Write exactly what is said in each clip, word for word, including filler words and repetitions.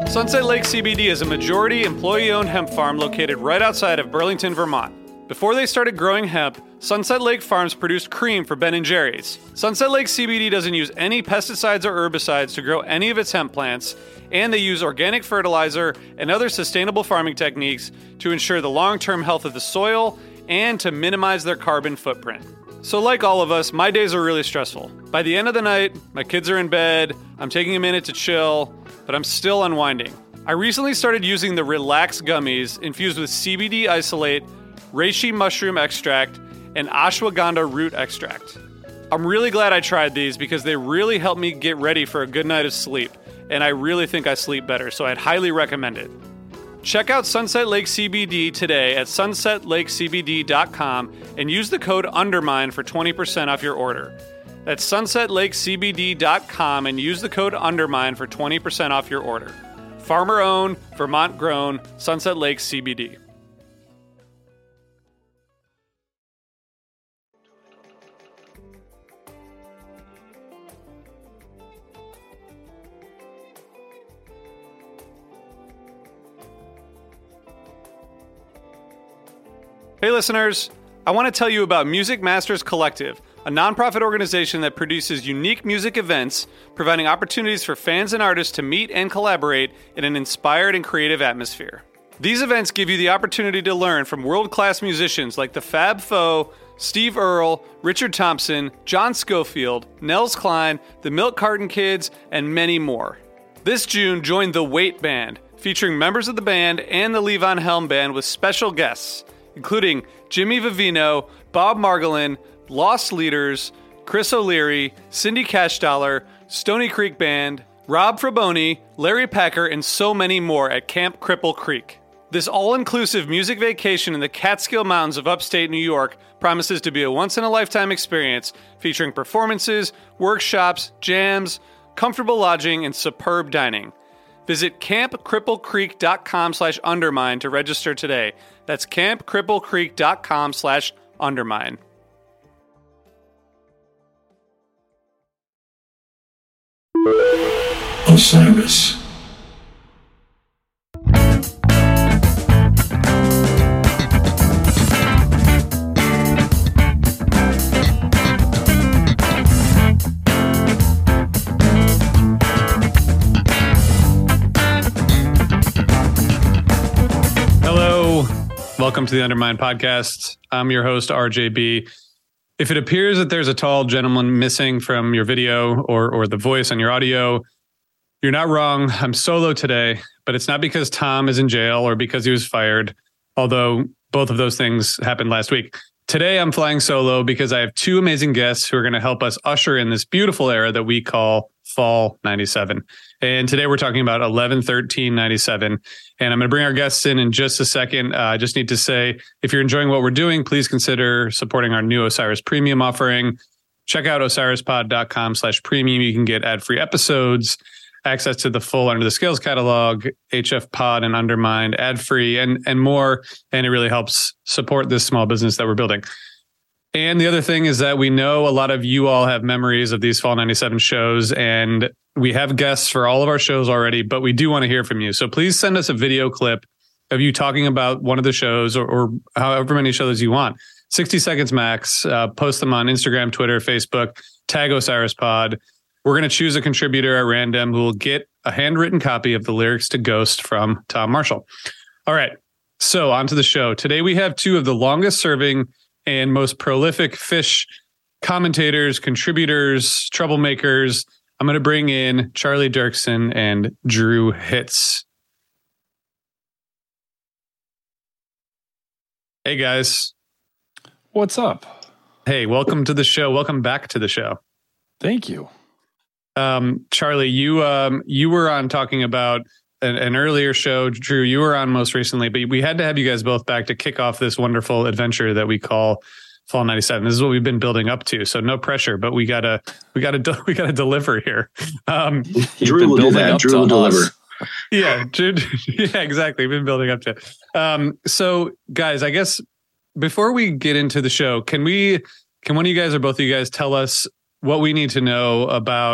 Sunset Lake C B D is a majority employee-owned hemp farm located right outside of Burlington, Vermont. Before they started growing hemp, Sunset Lake Farms produced cream for Ben and Jerry's. Sunset Lake C B D doesn't use any pesticides or herbicides to grow any of its hemp plants, and they use organic fertilizer and other sustainable farming techniques to ensure the long-term health of the soil and to minimize their carbon footprint. So like all of us, my days are really stressful. By the end of the night, my kids are in bed, I'm taking a minute to chill, but I'm still unwinding. I recently started using the Relax gummies infused with C B D isolate, reishi mushroom extract, and ashwagandha root extract. I'm really glad I tried these because they really helped me get ready for a good night of sleep, and I really think I sleep better, so I'd highly recommend it. Check out Sunset Lake C B D today at sunset lake c b d dot com and use the code UNDERMINE for twenty percent off your order. That's sunset lake c b d dot com and use the code UNDERMINE for twenty percent off your order. Farmer-owned, Vermont-grown, Sunset Lake C B D. Hey listeners, I want to tell you about Music Masters Collective, a nonprofit organization that produces unique music events, providing opportunities for fans and artists to meet and collaborate in an inspired and creative atmosphere. These events give you the opportunity to learn from world-class musicians like the Fab Four, Steve Earle, Richard Thompson, John Schofield, Nels Cline, the Milk Carton Kids, and many more. This June, join the Wait Band, featuring members of the band and the Levon Helm Band with special guests, including Jimmy Vivino, Bob Margolin, Lost Leaders, Chris O'Leary, Cindy Cashdollar, Stony Creek Band, Rob Fraboni, Larry Packer, and so many more at Camp Cripple Creek. This all-inclusive music vacation in the Catskill Mountains of upstate New York promises to be a once-in-a-lifetime experience featuring performances, workshops, jams, comfortable lodging, and superb dining. Visit camp cripple creek dot com slash undermine to register today. That's camp cripple creek dot com slash undermine. Osiris. Welcome to the Undermine Podcast. I'm your host, R J B. If it appears that there's a tall gentleman missing from your video or or the voice on your audio, you're not wrong. I'm solo today, but it's not because Tom is in jail or because he was fired, although both of those things happened last week. Today, I'm flying solo because I have two amazing guests who are going to help us usher in this beautiful era that we call Fall ninety-seven. And today we're talking about eleven thirteen ninety-seven. And I'm going to bring our guests in in just a second. Uh, I just need to say, if you're enjoying what we're doing, please consider supporting our new Osiris Premium offering. Check out osirispod.com slash premium. You can get ad-free episodes, access to the full Under the Scales catalog, H F Pod and Undermined, ad-free, and, and more. And it really helps support this small business that we're building. And the other thing is that we know a lot of you all have memories of these Fall ninety-seven shows, and we have guests for all of our shows already, but we do want to hear from you. So please send us a video clip of you talking about one of the shows or, or however many shows you want. sixty seconds max. Uh, post them on Instagram, Twitter, Facebook. Tag Osiris Pod. We're going to choose a contributor at random who will get a handwritten copy of the lyrics to Ghost from Tom Marshall. All right. So on to the show. Today we have two of the longest serving and most prolific Phish commentators, contributors, troublemakers. I'm going to bring in Charlie Dirksen and Drew Hitz. Hey, guys. What's up? Hey, welcome to the show. Welcome back to the show. Thank you. Um, Charlie, you um, you were on talking about an, an earlier show. Drew, you were on most recently, but we had to have you guys both back to kick off this wonderful adventure that we call Fall ninety-seven. This is what we've been building up to, so no pressure, but we gotta we gotta we gotta deliver here. Um, Drew will do that. Drew will deliver. Yeah, Drew, yeah, exactly. We've been building up to it. Um, so, guys, I guess before we get into the show, can we can one of you guys or both of you guys tell us what we need to know about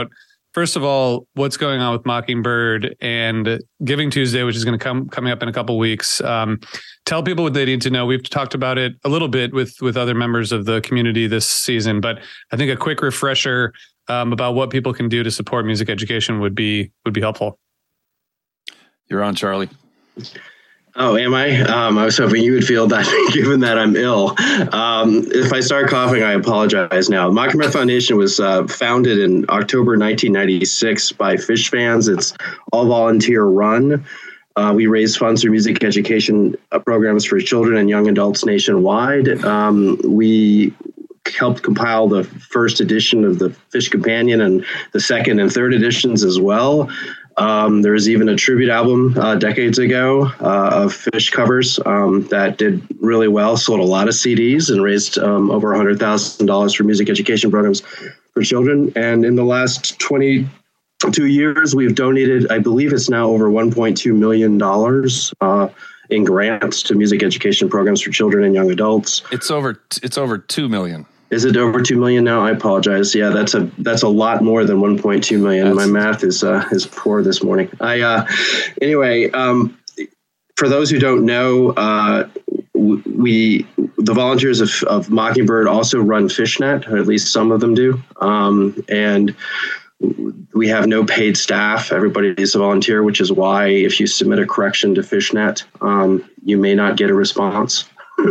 first of all, what's going on with Mockingbird and Giving Tuesday, which is going to come coming up in a couple weeks. Um, tell people what they need to know. We've talked about it a little bit with with other members of the community this season, but I think a quick refresher um, about what people can do to support music education would be would be helpful. You're on, Charlie. Oh, am I? Um, I was hoping you would feel that, given that I'm ill. Um, if I start coughing, I apologize now. Mockingbird Foundation was uh, founded in October nineteen ninety-six by Phish fans. It's all volunteer run. Uh, we raise funds for music education uh, programs for children and young adults nationwide. Um, we helped compile the first edition of the Phish Companion and the second and third editions as well. Um, there was even a tribute album uh, decades ago uh, of Phish covers um, that did really well, sold a lot of C Ds and raised um, over one hundred thousand dollars for music education programs for children. And in the last twenty-two years, we've donated, I believe it's now over one point two million dollars uh, in grants to music education programs for children and young adults. It's over, it's over two million. Is it over two million now? I apologize. Yeah, that's a that's a lot more than one point two million. That's, My math is uh, is poor this morning. I uh, anyway, um, for those who don't know, uh, we the volunteers of, of Mockingbird also run Phishnet, or at least some of them do, um, and we have no paid staff. Everybody is a volunteer, which is why if you submit a correction to Phishnet, um, you may not get a response.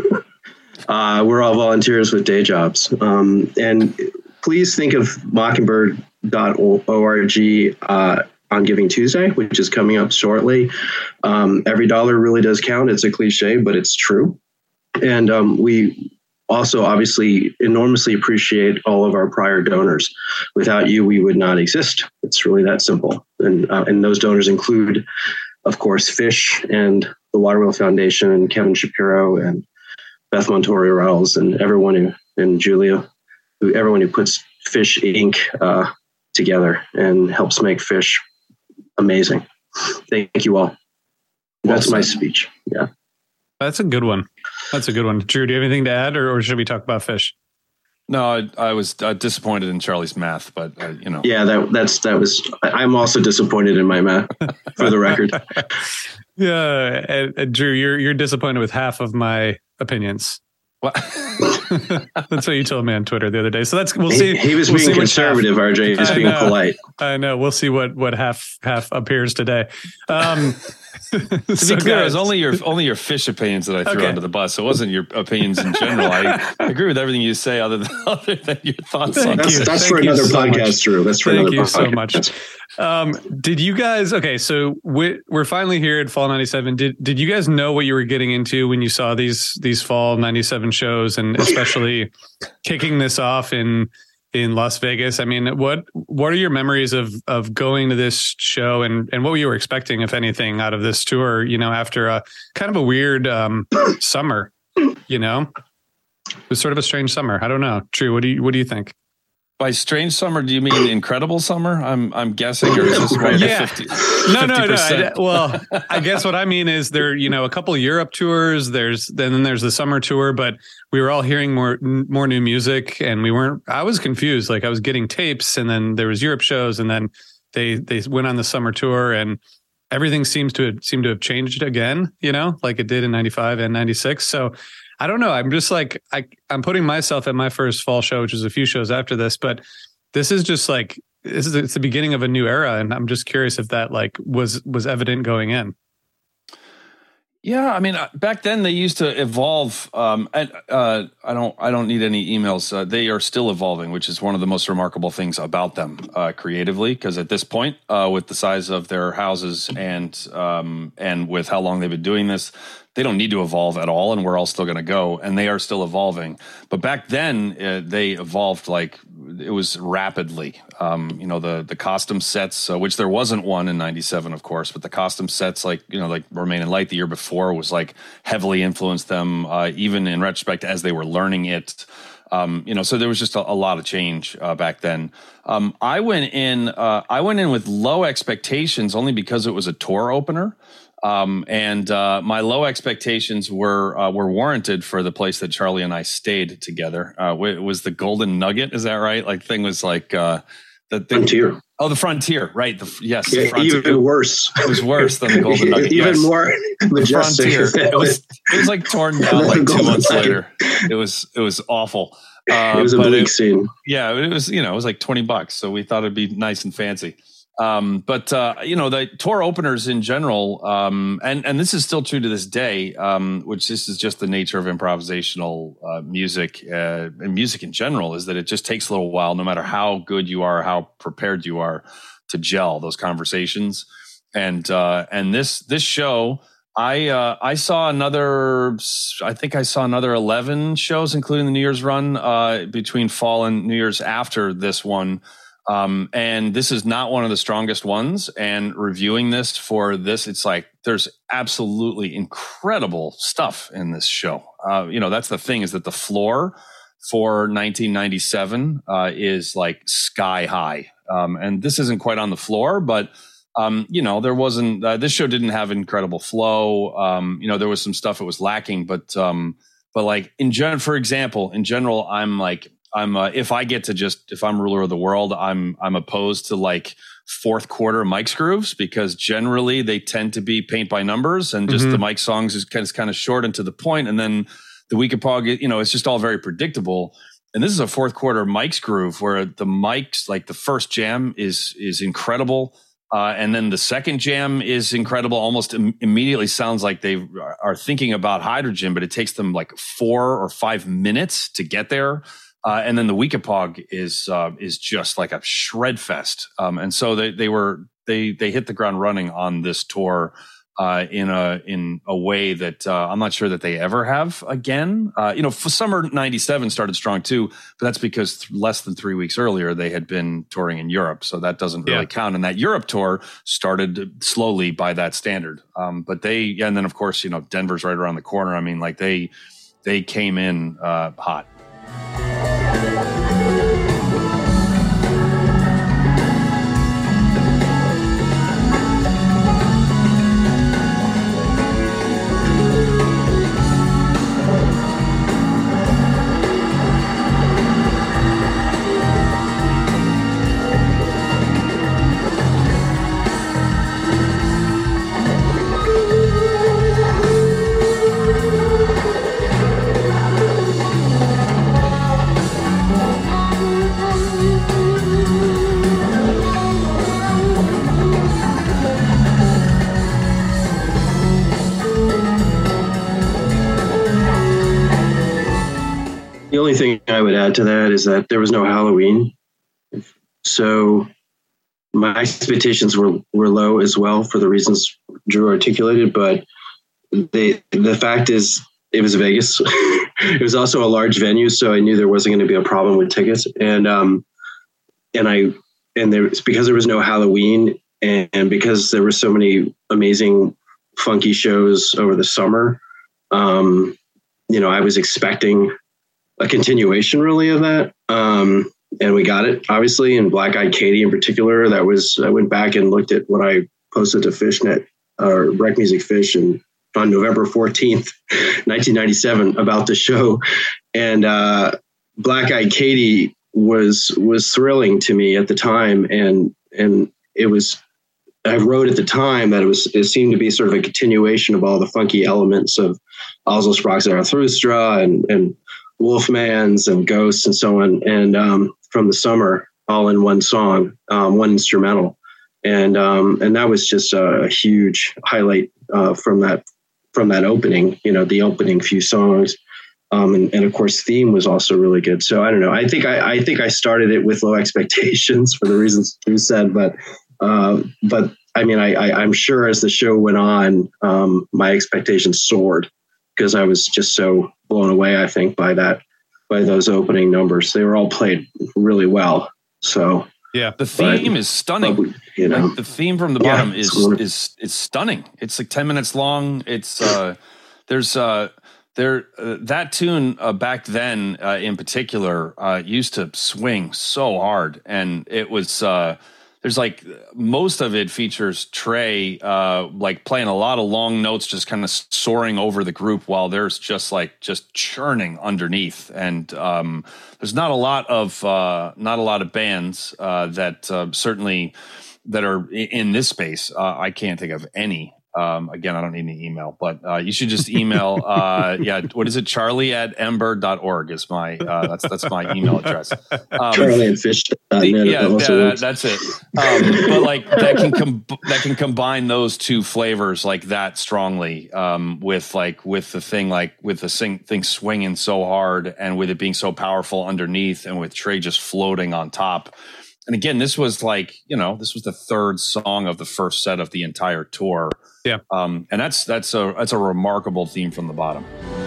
Uh, we're all volunteers with day jobs. Um, and please think of mockingbird dot org uh, on Giving Tuesday, which is coming up shortly. Um, every dollar really does count. It's a cliche, but it's true. And um, we also obviously enormously appreciate all of our prior donors. Without you, we would not exist. It's really that simple. And, uh, and those donors include, of course, Phish and the Water Wheel Foundation and Kevin Shapiro and Beth Montori-Riles and everyone who, and Julia, who, everyone who puts Phish Incorporated uh, together and helps make Phish amazing. Thank you all. That's my speech. Yeah. That's a good one. That's a good one. Drew, do you have anything to add, or, or should we talk about Phish? No, I, I was uh, disappointed in Charlie's math, but uh, you know. Yeah, that that's that was. I'm also disappointed in my math, for the record. Yeah, and, and Drew, you're you're disappointed with half of my opinions. What? That's what you told me on Twitter the other day. So that's we'll see. He, he was we'll being conservative, half, R J. He was being know, polite. I know. We'll see what what half half appears today. Um, to so be clear, guys, it was only your only your Phish opinions that I threw okay. under the bus. It wasn't your opinions in general. I, I agree with everything you say, other than other than your thoughts. Thank on That's, it. that's Thank for you another so podcast, much. Drew. That's for Thank another you podcast. so much. Um, did you guys? Okay, so we, we're finally here at Fall ninety-seven. Did did you guys know what you were getting into when you saw these these Fall ninety-seven shows, and especially kicking this off in in Las Vegas? I mean, what what are your memories of of going to this show, and and what you were expecting, if anything, out of this tour? You know, after a kind of a weird um, summer, you know, it was sort of a strange summer. I don't know. Drew, what do you what do you think? By strange summer, do you mean incredible summer? I'm I'm guessing, or is this one of yeah. the fifty? No, no, no. I, well, I guess what I mean is there, you know, a couple of Europe tours. There's then there's the summer tour, but we were all hearing more more new music, and we weren't. I was confused. Like I was getting tapes, and then there was Europe shows, and then they they went on the summer tour, and everything seems to have, seem to have changed again. You know, like it did in ninety-five and ninety-six. So. I don't know. I'm just like, I, I'm putting myself at my first fall show, which is a few shows after this, but this is just like, this is, it's the beginning of a new era. And I'm just curious if that like was, was evident going in. Yeah, I mean, back then they used to evolve. Um, and, uh, I don't, I don't need any emails. Uh, they are still evolving, which is one of the most remarkable things about them uh, creatively. Because at this point, uh, with the size of their houses and um, and with how long they've been doing this, they don't need to evolve at all, and we're all still going to go, and they are still evolving. But back then, uh, they evolved like it was rapidly. Um, you know, the the costume sets, uh, which there wasn't one in ninety-seven, of course, but the costume sets, like you know, like Remain in Light the year before, was like heavily influenced them, uh, even in retrospect as they were learning it. Um, you know, so there was just a, a lot of change uh, back then. Um, I went in, uh, I went in with low expectations only because it was a tour opener. Um, and uh, my low expectations were uh, were warranted for the place that Charlie and I stayed together. Uh, it was the Golden Nugget, is that right? Like thing was like uh, the thing, Frontier. Oh, the Frontier, right? The, yes, yeah, the Frontier. Even worse. It was worse than the Golden Nugget. Even yes. more majestic. It was it was like torn down like two months later. It was it was awful. Uh, it was a bleak it, scene. Yeah, it was you know it was like twenty bucks, so we thought it'd be nice and fancy. Um, but uh, you know the tour openers in general, um, and and this is still true to this day, um, which this is just the nature of improvisational uh, music uh, and music in general, is that it just takes a little while, no matter how good you are, how prepared you are, to gel those conversations. And uh, and this this show, I uh, I saw another, I think I saw another eleven shows, including the New Year's run uh, between fall and New Year's after this one. Um, and this is not one of the strongest ones. And reviewing this for this, it's like there's absolutely incredible stuff in this show. Uh, you know, that's the thing, is that the floor for nineteen ninety-seven uh, is like sky high. Um, and this isn't quite on the floor, but um, you know, there wasn't. Uh, this show didn't have incredible flow. Um, you know, there was some stuff it was lacking, but um, but like in gen, for example, in general, I'm like. I'm uh, if I get to just if I'm ruler of the world, I'm I'm opposed to like fourth quarter Mike's grooves, because generally they tend to be paint by numbers, and just mm-hmm. the Mike songs is kind of kind of short and to the point, and then the Weekapaug, you know, it's just all very predictable. And this is a fourth quarter Mike's groove where the Mike's, like the first jam is is incredible, uh, and then the second jam is incredible. Almost im- immediately sounds like they are thinking about hydrogen, but it takes them like four or five minutes to get there. Uh, and then the Weekapaug is uh, is just like a shred fest, um, and so they they were they they hit the ground running on this tour uh, in a in a way that uh, I'm not sure that they ever have again. Uh, you know, for summer ninety-seven started strong too, but that's because th- less than three weeks earlier they had been touring in Europe, so that doesn't really yeah. count. And that Europe tour started slowly by that standard, um, but they yeah, and then of course you know Denver's right around the corner. I mean, like they they came in uh, hot. The only thing I would add to that is that there was no Halloween. So my expectations were, were low as well for the reasons Drew articulated, but they, the fact is it was Vegas. It was also a large venue, so I knew there wasn't going to be a problem with tickets. And, um, and I, and there, because there was no Halloween and, and because there were so many amazing funky shows over the summer, um, you know, I was expecting a continuation really of that. Um, and we got it obviously, and Black Eyed Katie in particular. That was, I went back and looked at what I posted to Fishnet or uh, Rec Music Fish and on November fourteenth, nineteen ninety-seven about the show. And uh, Black Eyed Katie was, was thrilling to me at the time. And, and it was, I wrote at the time that it was, it seemed to be sort of a continuation of all the funky elements of Oslo Sprague Zarathustra and, and Wolfman's and Ghosts and so on, and um, from the summer, all in one song, um, one instrumental, and um, and that was just a, a huge highlight uh, from that from that opening. You know, the opening few songs, um, and, and of course, theme was also really good. So I don't know. I think I, I think I started it with low expectations for the reasons you said, but uh, but I mean, I, I I'm sure as the show went on, um, my expectations soared because I was just so blown away, I think, by that, by those opening numbers. They were all played really well. So yeah, the theme but, is stunning. But, you know, like the theme from the bottom yeah, is is is stunning. It's like ten minutes long. It's uh, there's uh, there uh, that tune uh, back then uh, in particular uh, used to swing so hard, and it was uh, there's like most of it features Trey uh, like playing a lot of long notes, just kind of soaring over the group while there's just like just churning underneath. And um, there's not a lot of uh, not a lot of bands uh, that uh, certainly that are in this space. Uh, I can't think of any. Um, again, I don't need any email, but uh, you should just email. Uh, yeah, what is it? Charlie at ember dot org is my uh, that's that's my email address. Um, Charlie and Fish. Uh, the, yeah, yeah that's it. Um, but like that can com- that can combine those two flavors like that strongly um, with like with the thing like with the sing- thing swinging so hard and with it being so powerful underneath and with Trey just floating on top. And again, this was like, you know, this was the third song of the first set of the entire tour. Yeah. Um, and that's that's a that's a remarkable theme from the bottom.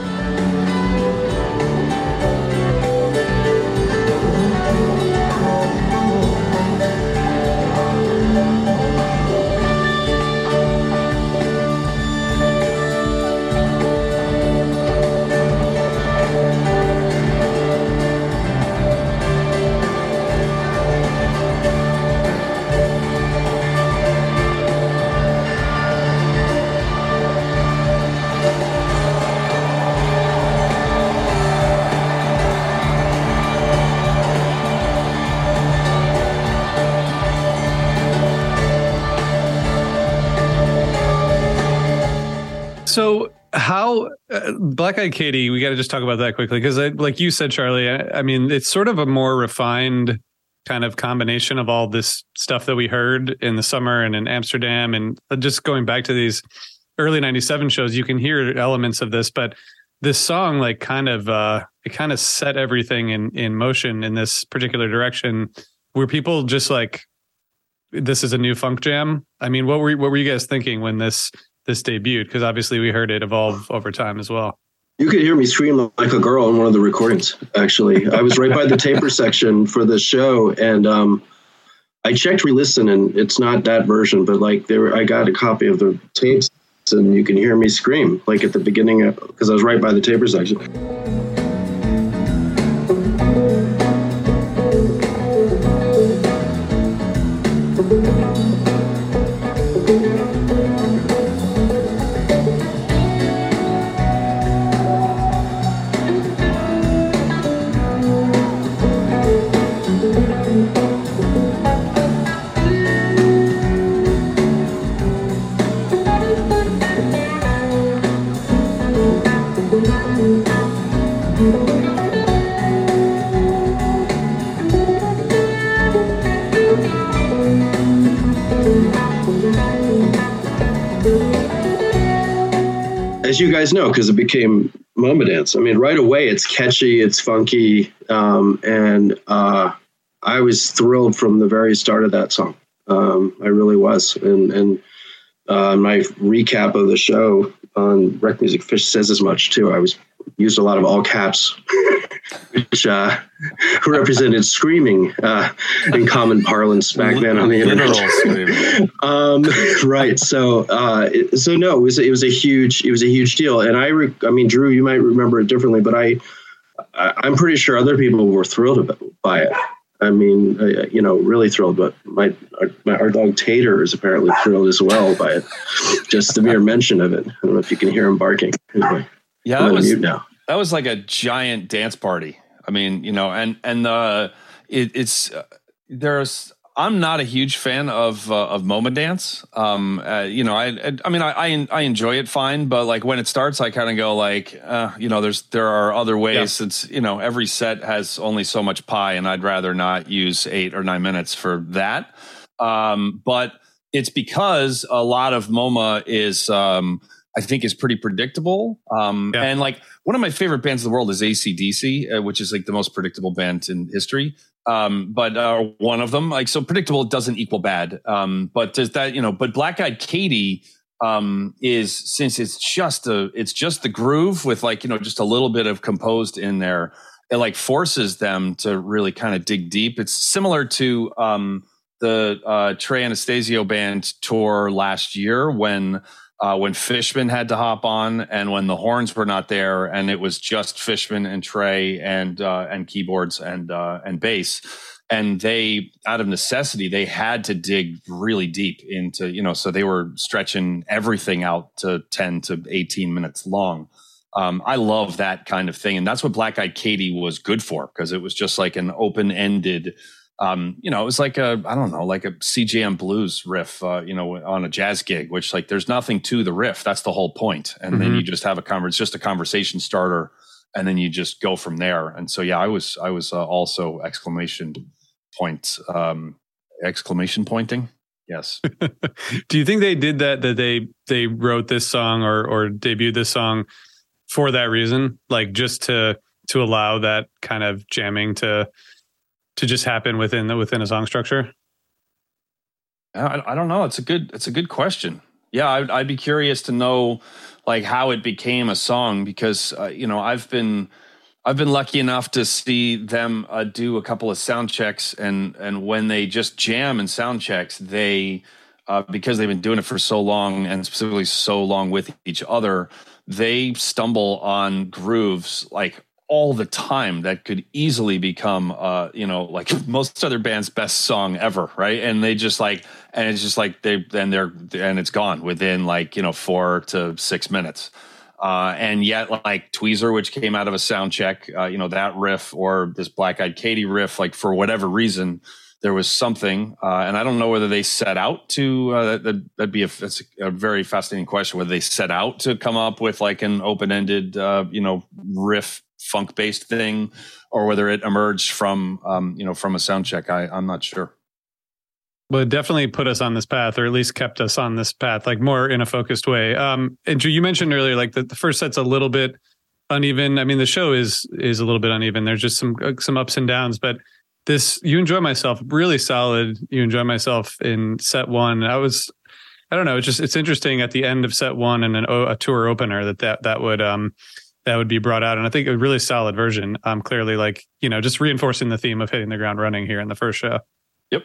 So how uh, Black Eyed Katie, we got to just talk about that quickly because like you said, Charlie, I, I mean, it's sort of a more refined kind of combination of all this stuff that we heard in the summer and in Amsterdam. And just going back to these early ninety-seven shows, you can hear elements of this, but this song like kind of, uh, it kind of set everything in, in motion in this particular direction where people just like, this is a new funk jam. I mean, what were, what were you guys thinking when this, this debuted? Because obviously we heard it evolve over time as well. You could hear me scream like a girl in one of the recordings, actually. I was right by the taper section for the show, and um, I checked re-listen, and it's not that version, but like there, I got a copy of the tapes, and you can hear me scream, like at the beginning, because I was right by the taper section. As you guys know, because it became MoMA Dance. I mean, right away, it's catchy, it's funky, um, and uh, I was thrilled from the very start of that song. Um, I really was. And, and uh, my recap of the show on Rec Music Fish says as much, too. I was used a lot of all caps, which uh, represented screaming uh, in common parlance back then on the internet. um, right. So, uh, it, so no, it was it was a huge it was a huge deal. And I, re- I mean, Drew, you might remember it differently, but I, I I'm pretty sure other people were thrilled about, by it. I mean, uh, you know, really thrilled. But my our, my our dog Tater is apparently thrilled as well by it. Just the mere mention of it. I don't know if you can hear him barking. Anyway. Yeah, that was, now. that was like a giant dance party. I mean, you know, and and uh, it, it's uh, there's. I'm not a huge fan of uh, of MoMA Dance. Um, uh, you know, I I mean, I, I I enjoy it fine, but like when it starts, I kind of go like, uh, you know, there's there are other ways. Yeah. It's you know, every set has only so much pie, and I'd rather not use eight or nine minutes for that. Um, but it's because a lot of MoMA is. Um, I think is pretty predictable. Um, yeah. And like one of my favorite bands in the world is A C D C, uh, which is like the most predictable band in history. Um, but uh, one of them, like, so predictable doesn't equal bad. Um, but does that, you know, but Black Eyed Katie um, is, since it's just a, it's just the groove with like, you know, just a little bit of composed in there. It like forces them to really kind of dig deep. It's similar to um, the uh, Trey Anastasio band tour last year when, Uh, when Fishman had to hop on and when the horns were not there and it was just Fishman and Trey and uh, and keyboards and uh, and bass. And they, out of necessity, they had to dig really deep into, you know, so they were stretching everything out to ten to eighteen minutes long. Um, I love that kind of thing. And that's what Black Eyed Katie was good for, because it was just like an open-ended, um, you know, it was like a, I don't know, like a C J M blues riff, uh, you know, on a jazz gig, which like there's nothing to the riff. That's the whole point. And mm-hmm. then you just have a conversation, it's just a conversation starter, and then you just go from there. And so, yeah, I was, I was uh, also exclamation point, um, exclamation pointing. Yes. Do you think they did that, that they, they wrote this song or, or debuted this song for that reason, like just to to allow that kind of jamming to to just happen within the within a song structure? I, I don't know. It's a good it's a good question. Yeah, I'd, I'd be curious to know like how it became a song, because uh, you know I've been I've been lucky enough to see them uh, do a couple of sound checks, and and when they just jam in sound checks, they uh, because they've been doing it for so long, and specifically so long with each other, they stumble on grooves like all the time that could easily become, uh, you know, like most other bands' best song ever, right? And they just like, and it's just like they, and they're, and it's gone within like, you know, four to six minutes. Uh, and yet, like Tweezer, which came out of a sound check, uh, you know, that riff, or this Black Eyed Katie riff, like for whatever reason, there was something, uh, and I don't know whether they set out to, uh, that, that'd be a, that's a very fascinating question, whether they set out to come up with like an open-ended, uh, you know, riff funk-based thing, or whether it emerged from, um, you know, from a sound check. I, I'm not sure. Well, it definitely put us on this path, or at least kept us on this path, like more in a focused way. Um, and Drew, you mentioned earlier, like the, the first set's a little bit uneven. I mean, the show is is a little bit uneven. There's just some some ups and downs, but this, You Enjoy Myself, really solid. You Enjoy Myself in set one. I was, I don't know, it's just, it's interesting at the end of set one and an, a tour opener that that, that would, um, that would be brought out. And I think a really solid version. Um, clearly, like, you know, just reinforcing the theme of hitting the ground running here in the first show. Yep.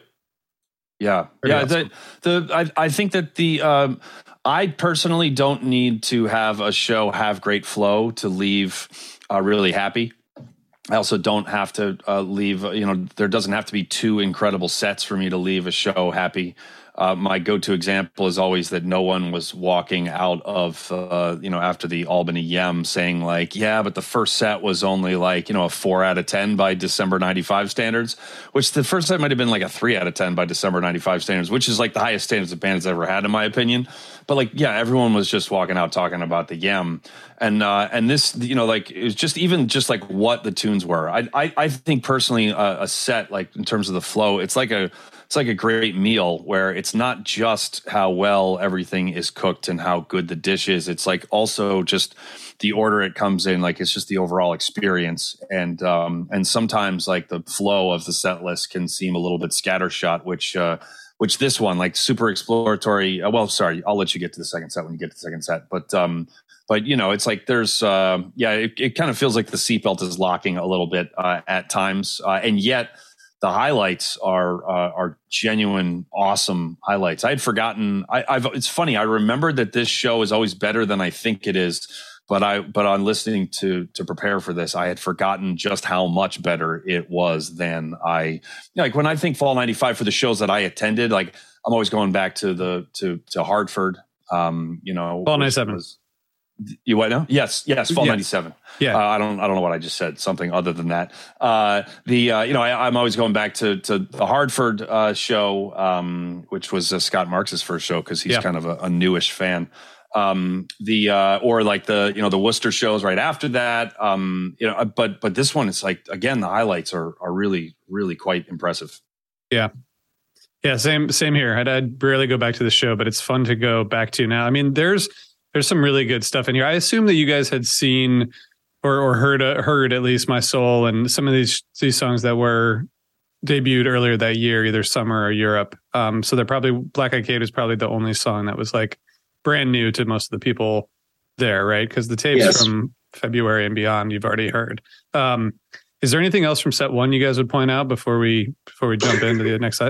Yeah. Pretty yeah. Awesome. The, the, I, I think that the, um, I personally don't need to have a show have great flow to leave uh, really happy. I also don't have to uh, leave, you know, there doesn't have to be two incredible sets for me to leave a show happy. Uh, my go-to example is always that no one was walking out of, uh, you know, after the Albany Yem saying like, yeah, but the first set was only like, you know, a four out of ten by December ninety-five standards, which the first set might have been like a three out of ten by December ninety-five standards, which is like the highest standards the band has ever had, in my opinion. But like, yeah, everyone was just walking out talking about the Yem. And, uh, and this, you know, like, it was just even just like what the tunes were. I, I, I think personally uh, a set, like in terms of the flow, it's like a, It's like a great meal where it's not just how well everything is cooked and how good the dish is. It's like also just the order it comes in. Like it's just the overall experience. And um, and sometimes like the flow of the set list can seem a little bit scattershot, which uh, which this one, like super exploratory. Uh, well, sorry, I'll let you get to the second set when you get to the second set. But um, but you know, it's like there's uh, yeah, it, it kind of feels like the seatbelt is locking a little bit uh, at times, uh, and yet the highlights are uh, are genuine, awesome highlights. I had forgotten. I, I've. It's funny. I remembered that this show is always better than I think it is, but I. But on listening to to prepare for this, I had forgotten just how much better it was than I. You know, like when I think Fall ninety-five for the shows that I attended, like I'm always going back to the to to Hartford. Um, you know, Fall ninety-seven. Was, You what now? Yes, yes. Fall yes. ninety-seven. Yeah, uh, I don't, I don't know what I just said. Something other than that. Uh, the, uh, you know, I, I'm always going back to to the Hartford uh, show, um, which was uh, Scott Marks' first show because he's yeah. kind of a, a newish fan. Um, the uh, or like the, you know, the Worcester shows right after that. Um, you know, but but this one, it's like again, the highlights are are really really quite impressive. Yeah. Yeah. Same same here. I'd, I'd rarely go back to the show, but it's fun to go back to now. I mean, there's. There's some really good stuff in here. I assume that you guys had seen or or heard uh, heard at least My Soul and some of these these songs that were debuted earlier that year, either summer or Europe. Um, so they're probably Black Eyed Katie was probably the only song that was like brand new to most of the people there, right? Because the tapes yes. from February and beyond you've already heard. Um, is there anything else from set one you guys would point out before we before we jump into the next set?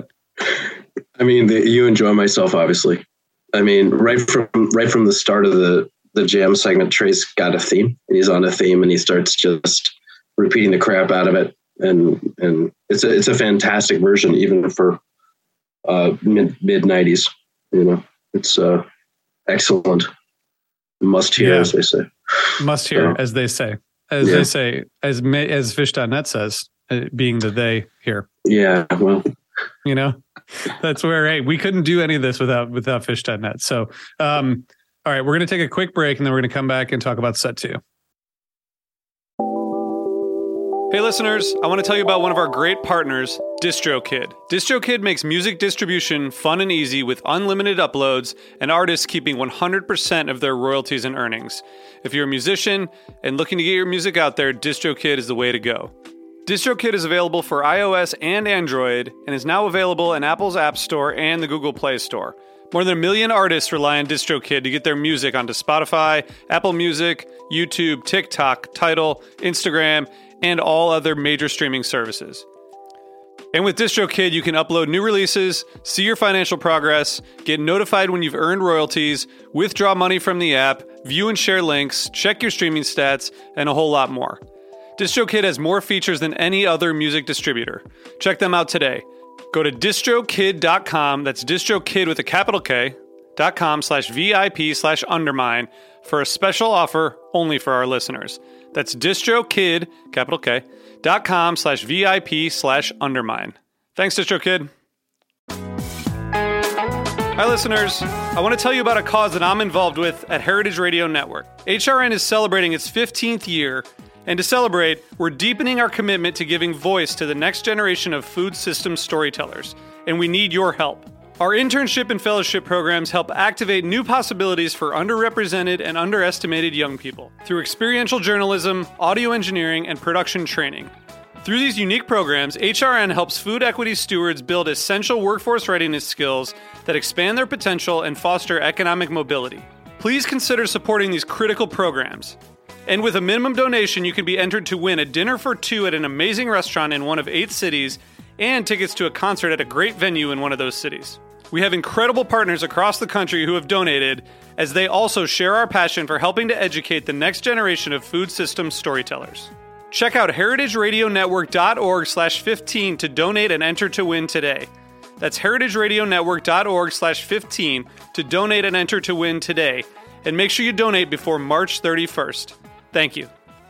I mean, the, You Enjoy Myself, obviously. I mean, right from right from the start of the, the jam segment, Trey's got a theme, and he's on a theme, and he starts just repeating the crap out of it. and and it's a it's a fantastic version, even for uh, mid mid nineties. You know, it's uh, excellent, must hear, yeah. as they say. Must hear, so, as they say, as yeah. they say, as as fish dot net says, uh, being the they here. Yeah, well, you know, that's where hey, we couldn't do any of this without without fish dot net. So, um, all right, we're gonna take a quick break, and then we're gonna come back and talk about set two. Hey listeners, I want to tell you about one of our great partners, DistroKid. DistroKid makes music distribution fun and easy with unlimited uploads and artists keeping one hundred percent of their royalties and earnings. If you're a musician and looking to get your music out there, DistroKid is the way to go. DistroKid is available for iOS and Android and is now available in Apple's App Store and the Google Play Store. More than a million artists rely on DistroKid to get their music onto Spotify, Apple Music, YouTube, TikTok, Tidal, Instagram, and all other major streaming services. And with DistroKid, you can upload new releases, see your financial progress, get notified when you've earned royalties, withdraw money from the app, view and share links, check your streaming stats, and a whole lot more. DistroKid has more features than any other music distributor. Check them out today. Go to distrokid dot com, that's distrokid with a capital K, dot com slash VIP slash undermine for a special offer only for our listeners. That's distrokid, capital K, dot com slash VIP slash undermine. Thanks, DistroKid. Hi, listeners. I want to tell you about a cause that I'm involved with at Heritage Radio Network. H R N is celebrating its fifteenth year, and to celebrate, we're deepening our commitment to giving voice to the next generation of food systems storytellers, and we need your help. Our internship and fellowship programs help activate new possibilities for underrepresented and underestimated young people through experiential journalism, audio engineering, and production training. Through these unique programs, H R N helps food equity stewards build essential workforce readiness skills that expand their potential and foster economic mobility. Please consider supporting these critical programs. And with a minimum donation, you can be entered to win a dinner for two at an amazing restaurant in one of eight cities and tickets to a concert at a great venue in one of those cities. We have incredible partners across the country who have donated, as they also share our passion for helping to educate the next generation of food systems storytellers. Check out heritageradionetwork.org slash 15 to donate and enter to win today. That's heritageradionetwork.org slash 15 to donate and enter to win today. And make sure you donate before March thirty-first. Thank you.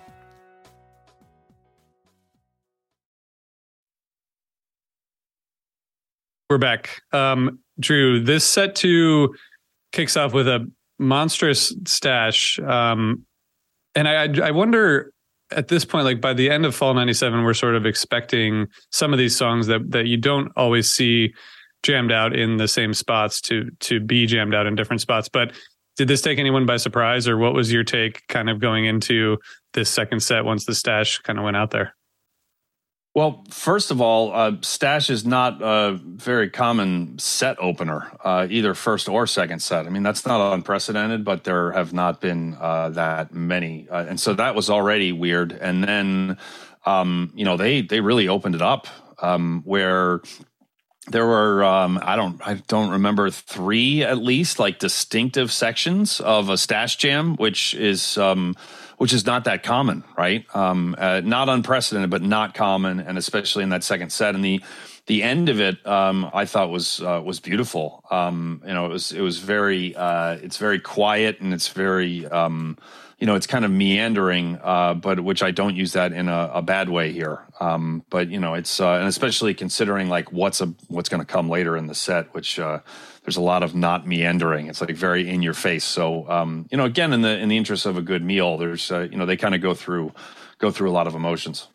We're back. Um, Drew, this set two kicks off with a monstrous stash. Um, and I, I wonder at this point, like by the end of Fall ninety-seven, we're sort of expecting some of these songs that, that you don't always see jammed out in the same spots to, to be jammed out in different spots. But did this take anyone by surprise, or what was your take kind of going into this second set once the stash kind of went out there? Well, first of all, uh, Stash is not a very common set opener, uh, either first or second set. I mean, that's not unprecedented, but there have not been uh, that many. Uh, and so that was already weird. And then, um, you know, they they really opened it up um, where there were, um, I don't I don't remember, three at least, like distinctive sections of a Stash jam, which is... Um, which is not that common, right? Um, uh, not unprecedented, but not common, and especially in that second set. And the the end of it, um, I thought was uh, was beautiful. Um, you know, it was it was very uh, it's very quiet, and it's very um, you know, it's kind of meandering, uh, but which I don't use that in a, a bad way here. Um, but you know, it's uh, and especially considering like what's a what's going to come later in the set, which. Uh, There's a lot of not meandering. It's like very in your face. So, um, you know, again, in the in the interest of a good meal, there's, uh, you know, they kind of go through go through a lot of emotions.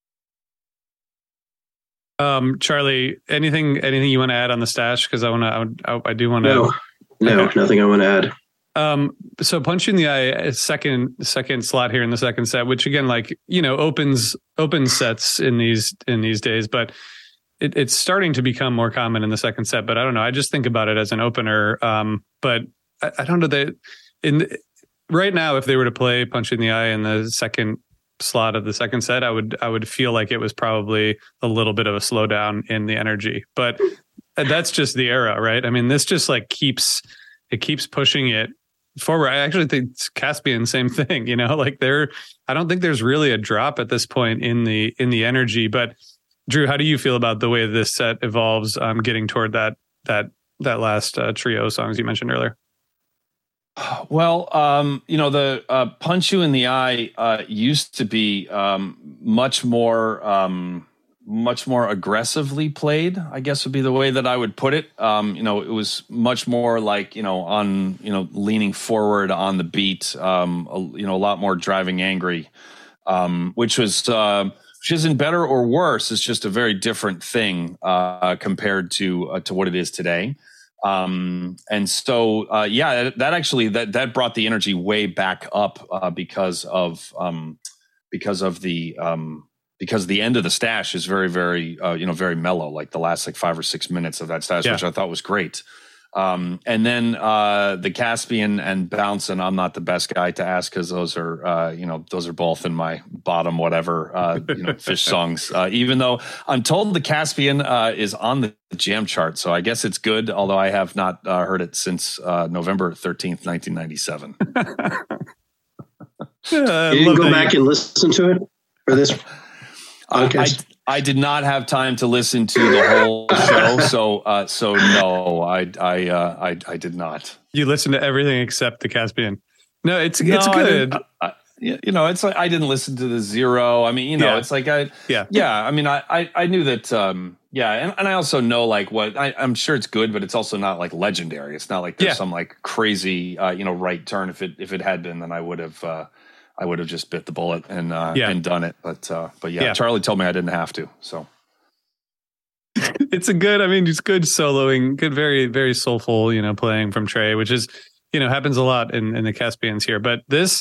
Um, Charlie, anything anything you want to add on the stash? Because I want to, I, I do want to. No, no, okay. Nothing I want to add. Um, so Punch in the Eye, second second slot here in the second set, which again, like you know, opens open sets in these in these days, but. It, it's starting to become more common in the second set, but I don't know. I just think about it as an opener. Um, but I, I don't know that in the, right now, if they were to play Punch in the Eye in the second slot of the second set, I would I would feel like it was probably a little bit of a slowdown in the energy. But that's just the era, right? I mean, this just like keeps it keeps pushing it forward. I actually think Caspian, same thing, you know, like there, I don't think there's really a drop at this point in the, in the energy, but Drew, how do you feel about the way this set evolves, um, getting toward that, that, that last uh, trio songs you mentioned earlier? Well, um, you know, the uh, Punch You in the Eye uh, used to be um, much more, um, much more aggressively played, I guess would be the way that I would put it. Um, you know, it was much more like, you know, on, you know, leaning forward on the beat, um, a, you know, a lot more driving angry, um, which was, uh, which isn't better or worse. It's just a very different thing uh, compared to uh, to what it is today. Um, and so, uh, yeah, that, that actually, that, that brought the energy way back up, uh, because of, um, because of the, um, because the end of the stash is very, very, uh, you know, very mellow, like the last like five or six minutes of that stash, yeah. which I thought was great. Um, and then, uh, the Caspian and Bounce, and I'm not the best guy to ask because those are, uh, you know, those are both in my bottom, whatever, uh, you know, Fish songs, uh, even though I'm told the Caspian, uh, is on the jam chart. So I guess it's good. Although I have not uh, heard it since, uh, November thirteenth, nineteen ninety-seven. yeah, you didn't go back you- and listen to it for this podcast? I, I did not have time to listen to the whole show, so uh, so no, I I, uh, I I did not. You listened to everything except the Caspian. No, it's no, it's good. I I, you know, it's like I didn't listen to the Zero. I mean, you know, yeah. it's like I yeah yeah. I mean, I I, I knew that. Um, yeah, and, and I also know like what I, I'm sure it's good, but it's also not like legendary. It's not like there's yeah. some like crazy uh, you know right turn. If it if it had been, then I would have. Uh, I would have just bit the bullet and uh, yeah. and done it, but uh, but yeah, yeah, Charlie told me I didn't have to. So it's a good. I mean, it's good soloing, good, very very soulful, you know, playing from Trey, which is you know happens a lot in in the Caspians here. But this,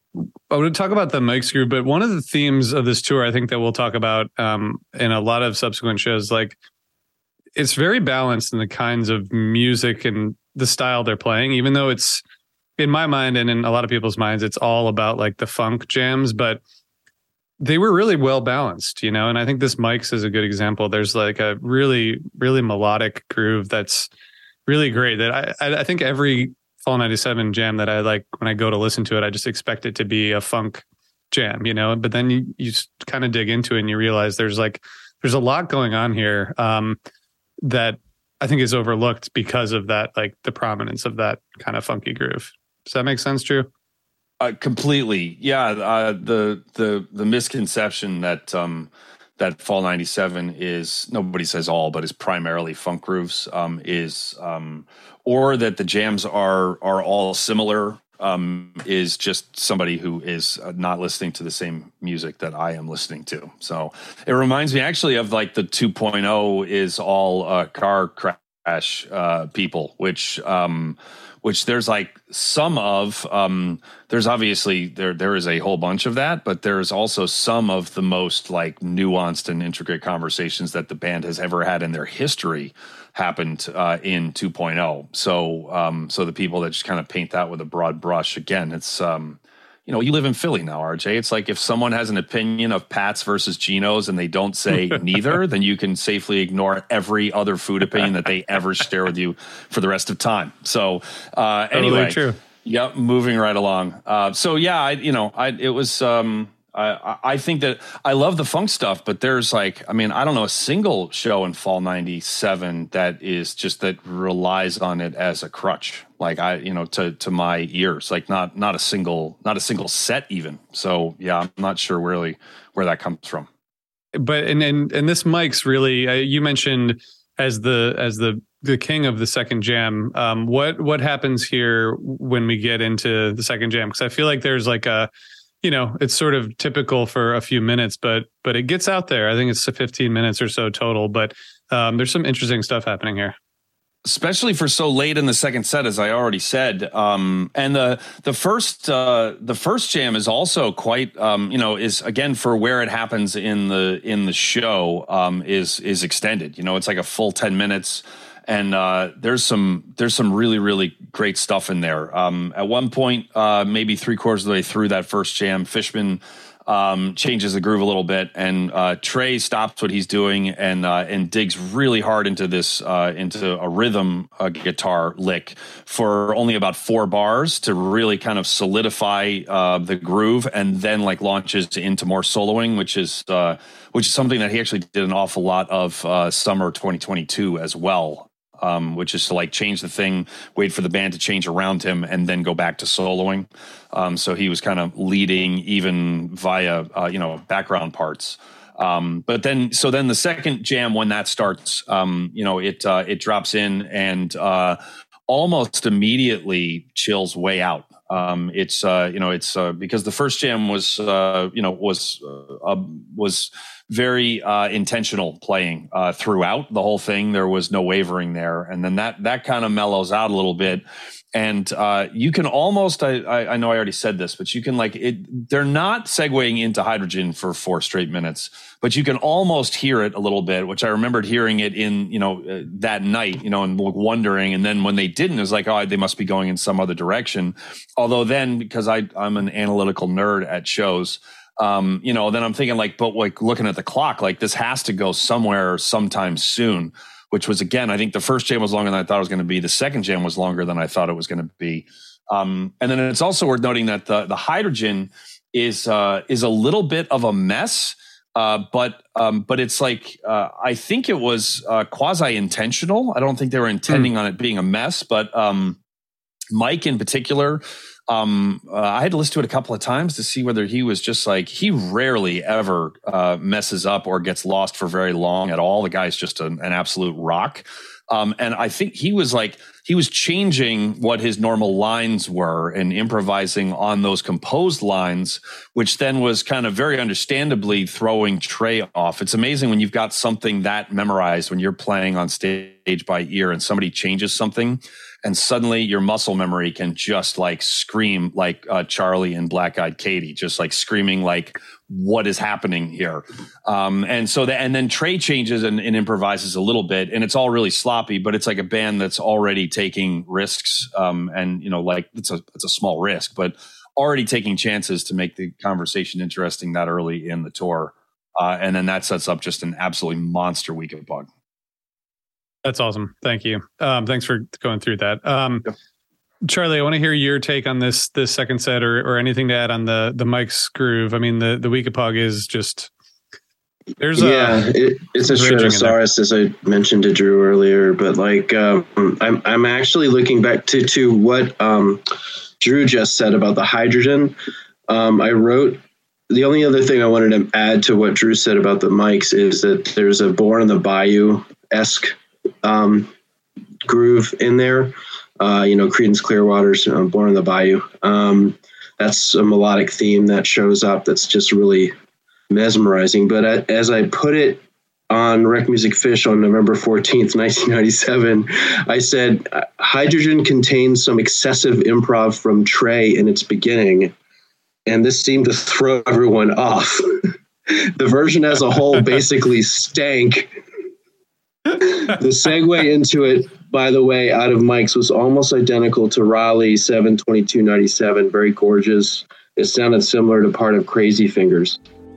I want to talk about the Mike's Groove, but one of the themes of this tour, I think that we'll talk about um, in a lot of subsequent shows, like it's very balanced in the kinds of music and the style they're playing, even though it's. In my mind and in a lot of people's minds, it's all about like the funk jams, but they were really well balanced, you know? And I think this Mike's is a good example. There's like a really, really melodic groove that's really great that I, I think every Fall ninety-seven jam that I like, when I go to listen to it, I just expect it to be a funk jam, you know? But then you, you kind of dig into it and you realize there's like, there's a lot going on here um, that I think is overlooked because of that, like the prominence of that kind of funky groove. Does that make sense, Drew? Uh, completely. Yeah. Uh, the the the misconception that um, that Fall ninety-seven is, nobody says all, but is primarily funk grooves, um, is um, or that the jams are are all similar, um, is just somebody who is not listening to the same music that I am listening to. So it reminds me actually of like the two point oh is all uh, car crash uh, people, which. Um, which there's like some of, um, there's obviously, there there is a whole bunch of that, but there's also some of the most like nuanced and intricate conversations that the band has ever had in their history happened uh, in two point oh. So, um, so the people that just kind of paint that with a broad brush, again, it's, um, you know, you live in Philly now, R J. It's like if someone has an opinion of Pat's versus Geno's and they don't say neither, then you can safely ignore every other food opinion that they ever share with you for the rest of time. So uh, anyway, totally true. Yep, moving right along. Uh, so yeah, I, you know, I it was. Um, I, I think that I love the funk stuff, but there's like, I mean, I don't know a single show in Fall ninety-seven that is just that relies on it as a crutch. Like I, you know, to to my ears, like not not a single not a single set even. So yeah, I'm not sure really where that comes from. But and and and this Mike's really, uh, you mentioned as the as the the king of the second jam. Um, what what happens here when we get into the second jam? Because I feel like there's like a you know, it's sort of typical for a few minutes, but but it gets out there. I think it's fifteen minutes or so total, but um, there's some interesting stuff happening here. Especially for so late in the second set, as I already said, um, and the the first uh, the first jam is also quite, um, you know, is again for where it happens in the in the show um, is is extended. You know, it's like a full ten minutes. And uh, there's some there's some really, really great stuff in there. Um, at one point, uh, maybe three quarters of the way through that first jam, Fishman um, changes the groove a little bit, and uh, Trey stops what he's doing and uh, and digs really hard into this uh, into a rhythm uh, guitar lick for only about four bars to really kind of solidify uh, the groove, and then like launches into more soloing, which is uh, which is something that he actually did an awful lot of uh, summer twenty twenty-two as well. Um, which is to like change the thing, wait for the band to change around him, and then go back to soloing. Um, so he was kind of leading even via, uh, you know, background parts. Um, but then, so then the second jam, when that starts, um, you know, it, uh, it drops in and uh, almost immediately chills way out. Um, it's, uh, you know, it's uh, because the first jam was, uh, you know, was, uh, was, very uh, intentional playing uh, throughout the whole thing. There was no wavering there. And then that that kind of mellows out a little bit. And uh, you can almost, I, I, I know I already said this, but you can like it, they're not segueing into Hydrogen for four straight minutes, but you can almost hear it a little bit, which I remembered hearing it in, you know, uh, that night, you know, and wondering. And then when they didn't, it was like, oh, they must be going in some other direction. Although then, because I, I'm an analytical nerd at shows, Um, you know, then I'm thinking like, but like looking at the clock, like this has to go somewhere sometime soon, which was, again, I think the first jam was longer than I thought it was going to be. The second jam was longer than I thought it was going to be. Um, and then it's also worth noting that the, the Hydrogen is, uh, is a little bit of a mess. Uh, but, um, but it's like, uh, I think it was, uh, quasi intentional. I don't think they were intending mm. on it being a mess, but, um, Mike in particular, Um, uh, I had to listen to it a couple of times to see whether he was just like, he rarely ever uh, messes up or gets lost for very long at all. The guy's just an, an absolute rock. Um, and I think he was like, he was changing what his normal lines were and improvising on those composed lines, which then was kind of very understandably throwing Trey off. It's amazing when you've got something that memorized, when you're playing on stage by ear and somebody changes something, and suddenly your muscle memory can just like scream like uh, Charlie and Black Eyed Katie, just like screaming like, what is happening here? Um, and so that, and then Trey changes and, and improvises a little bit, and it's all really sloppy, but it's like a band that's already taking risks. Um, and, you know, like it's a, it's a small risk, but already taking chances to make the conversation interesting that early in the tour. Uh, and then that sets up just an absolutely monster week of Bug. That's awesome. Thank you. Um, thanks for going through that. Um, yeah. Charlie, I want to hear your take on this this second set, or or anything to add on the the Mike's groove. I mean, the the Weekapaug is just there's yeah, a, it, it's a Stratosaurus, as I mentioned to Drew earlier. But like, um, I'm I'm actually looking back to to what um, Drew just said about the Hydrogen. Um, I wrote. The only other thing I wanted to add to what Drew said about the mics is that there's a Born in the Bayou-esque um, groove in there. Uh, you know, Creedence Clearwater's uh, Born in the Bayou. Um, that's a melodic theme that shows up that's just really mesmerizing. But I, as I put it on Rec Music Fish on November fourteenth, nineteen ninety-seven, I said, Hydrogen contains some excessive improv from Trey in its beginning, and this seemed to throw everyone off. The version as a whole basically stank. The segue into it, by the way, out of Mike's was almost identical to Raleigh seven twenty-two ninety-seven. Very gorgeous. It sounded similar to part of Crazy Fingers.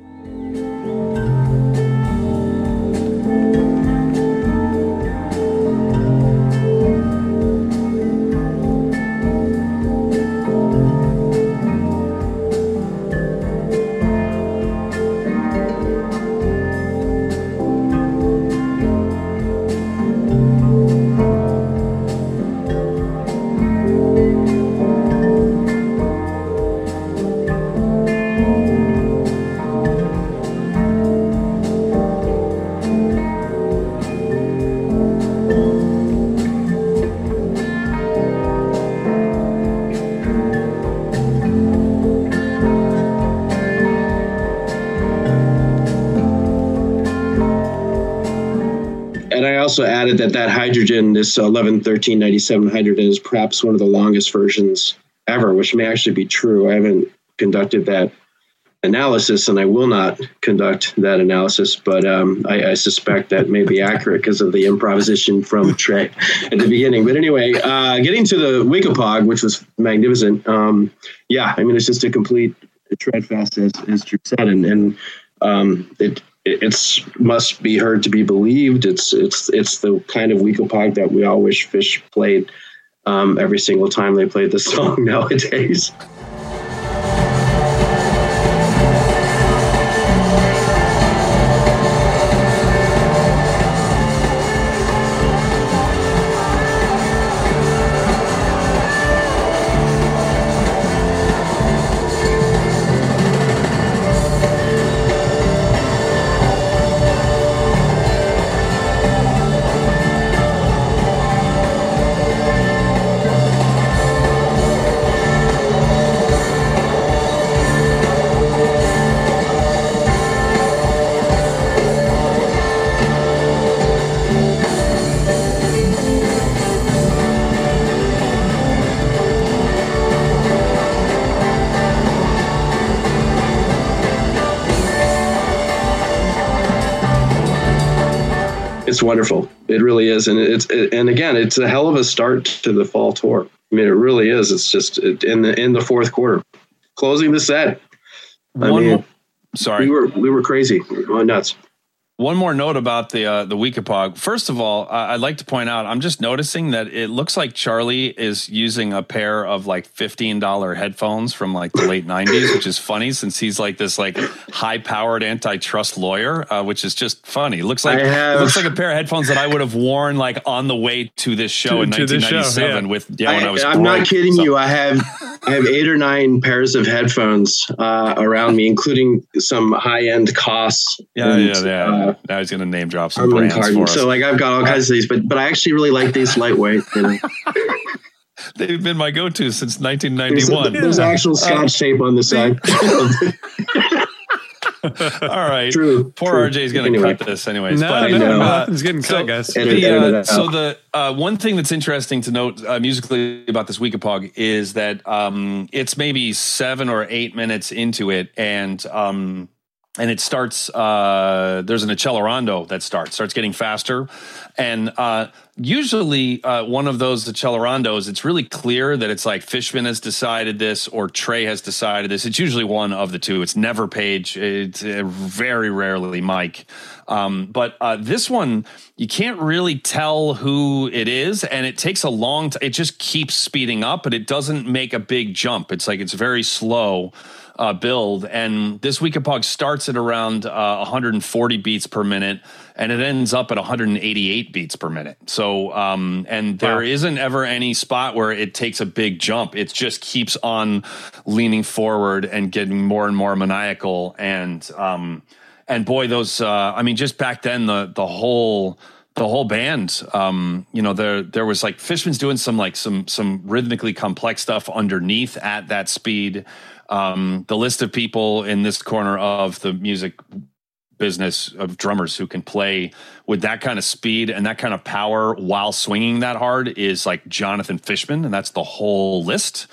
Also added that that Hydrogen, this eleven thirteen ninety-seven Hydrogen, is perhaps one of the longest versions ever, which may actually be true. I haven't conducted that analysis, and I will not conduct that analysis, but um, I, I suspect that may be accurate because of the improvisation from Trey at the beginning. But anyway, uh, getting to the Weekapaug, which was magnificent. Um, yeah, I mean, it's just a complete Shredfest, as, as Drew said, and, and um, it it's must be heard to be believed. It's it's it's the kind of Weekapaug that we all wish Phish played um, every single time they played the song nowadays. It's wonderful. It really is. And it's, it, and again, it's a hell of a start to the fall tour. I mean, it really is. It's just in the, in the fourth quarter, closing the set. I One mean, more, sorry. We were, we were crazy. We were going nuts. One more note about the uh, the Weekapaug. First of all, uh, I'd like to point out, I'm just noticing that it looks like Charlie is using a pair of like fifteen dollars headphones from like the late nineties, which is funny since he's like this like high powered antitrust lawyer, uh, which is just funny. It looks like have, it looks like a pair of headphones that I would have worn like on the way to this show to, in nineteen ninety-seven show, yeah. with yeah when I, I was. I'm broke, not kidding so. you. I have I have eight or nine pairs of headphones uh, around me, including some high end costs. Yeah, and, yeah, yeah. Uh, now he's gonna name drop some brands Carden. for us. So like I've got all kinds of these, but but I actually really like these lightweight. You know. They've been my go-to since nineteen ninety-one. There's, there's actual Scotch tape on the side. All right. True. Poor true. R J is going to anyway. cut this anyways. No, but no, know. nothing's getting cut, so, guys. Edit, the, edit uh, it so out. the uh, one thing that's interesting to note uh, musically about this Weekapaug is that um, it's maybe seven or eight minutes into it, and um, and it starts. Uh, there's an Accelerando that starts starts getting faster, and uh, usually uh, one of those Accelerandos, it's really clear that it's like Fishman has decided this or Trey has decided this. It's usually one of the two. It's never Page. It's uh, very rarely Mike. Um, but uh, this one, you can't really tell who it is, and it takes a long time. It just keeps speeding up, but it doesn't make a big jump. It's like it's very slow uh, build, and this Weekapaug starts at around uh, one hundred forty beats per minute, and it ends up at one hundred eighty-eight beats per minute. So, um, and there Wow. isn't ever any spot where it takes a big jump. It just keeps on leaning forward and getting more and more maniacal, and um, and boy, those, uh, I mean, just back then, the the whole the whole band, um, you know, there there was like Fishman's doing some like some some rhythmically complex stuff underneath at that speed. Um, the list of people in this corner of the music business of drummers who can play with that kind of speed and that kind of power while swinging that hard is like Jonathan Fishman, and that's the whole list.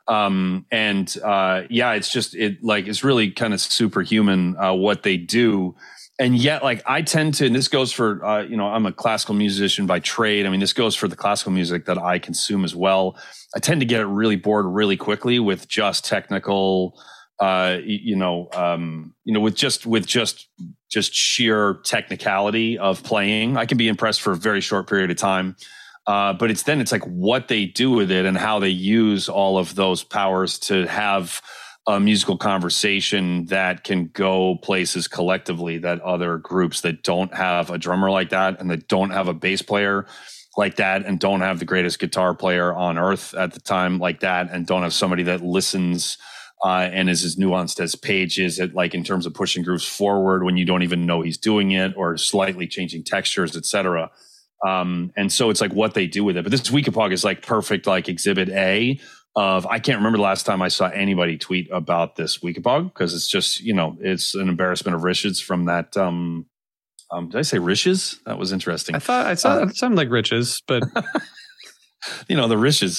Um, and, uh, yeah, it's just, it like, it's really kind of superhuman, uh, what they do. And yet, like, I tend to, and this goes for, uh, you know, I'm a classical musician by trade. I mean, this goes for the classical music that I consume as well. I tend to get really bored really quickly with just technical, uh, you know, um, you know, with just, with just, just sheer technicality of playing. I can be impressed for a very short period of time. Uh, but it's then it's like what they do with it and how they use all of those powers to have a musical conversation that can go places collectively that other groups that don't have a drummer like that and that don't have a bass player like that and don't have the greatest guitar player on earth at the time like that and don't have somebody that listens uh, and is as nuanced as Page is at like in terms of pushing grooves forward when you don't even know he's doing it or slightly changing textures, et cetera. Um, and so it's like what they do with it. But this Weekapaug is like perfect, like exhibit A of, I can't remember the last time I saw anybody tweet about this Weekapaug because it's just, you know, it's an embarrassment of riches from that. Um, um, did I say riches? That was interesting. I thought I saw Uh, it sounded like riches, but you know, the riches.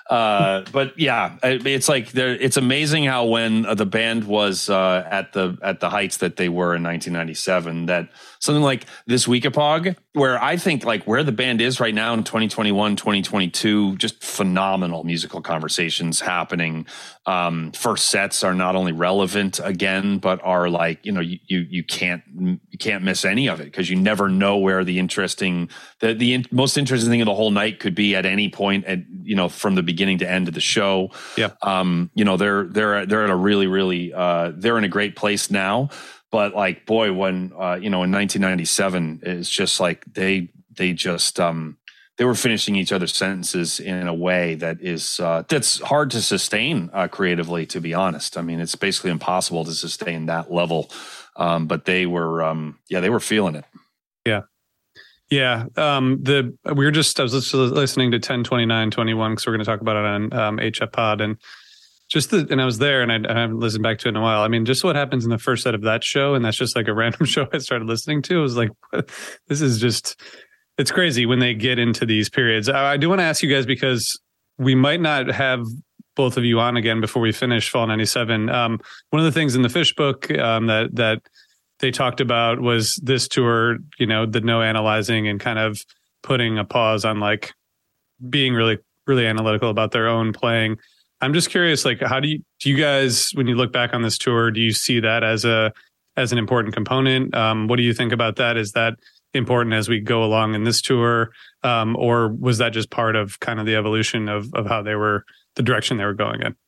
Uh, but yeah, it's like there. It's amazing how when the band was uh, at the at the heights that they were in nineteen ninety-seven, that something like This Week of Pog, where I think like where the band is right now in twenty twenty-one, twenty twenty-two, just phenomenal musical conversations happening. Um, first sets are not only relevant again, but are like, you know, you you, you can't you can't miss any of it because you never know where the interesting the the in, most interesting thing of the whole night could be at any point at you know from the beginning to end of the show. Yeah. Um, you know, they're they're they're at a really really uh, they're in a great place now. But like, boy, when uh, you know in nineteen ninety-seven, it's just like they they just um, they were finishing each other's sentences in a way that is uh, that's hard to sustain uh, creatively. To be honest, I mean, it's basically impossible to sustain that level. Um, but they were, um, yeah, they were feeling it. Yeah. Yeah. Um, the, we were just, I was listening to ten twenty-nine twenty-one because we're going to talk about it on um, H F Pod, and just the, and I was there and I, I haven't listened back to it in a while. I mean, just what happens in the first set of that show. And that's just like a random show I started listening to. It was like, this is just, it's crazy when they get into these periods. I, I do want to ask you guys, because we might not have both of you on again before we finish Fall ninety-seven. Um, one of the things in the Fish book um, that, that, they talked about was this tour, you know, the no analyzing and kind of putting a pause on like being really, really analytical about their own playing. I'm just curious, like, how do you, do you guys, when you look back on this tour, do you see that as a, as an important component? Um, what do you think about that? Is that important as we go along in this tour? Um, or was that just part of kind of the evolution of, of how they were, the direction they were going in?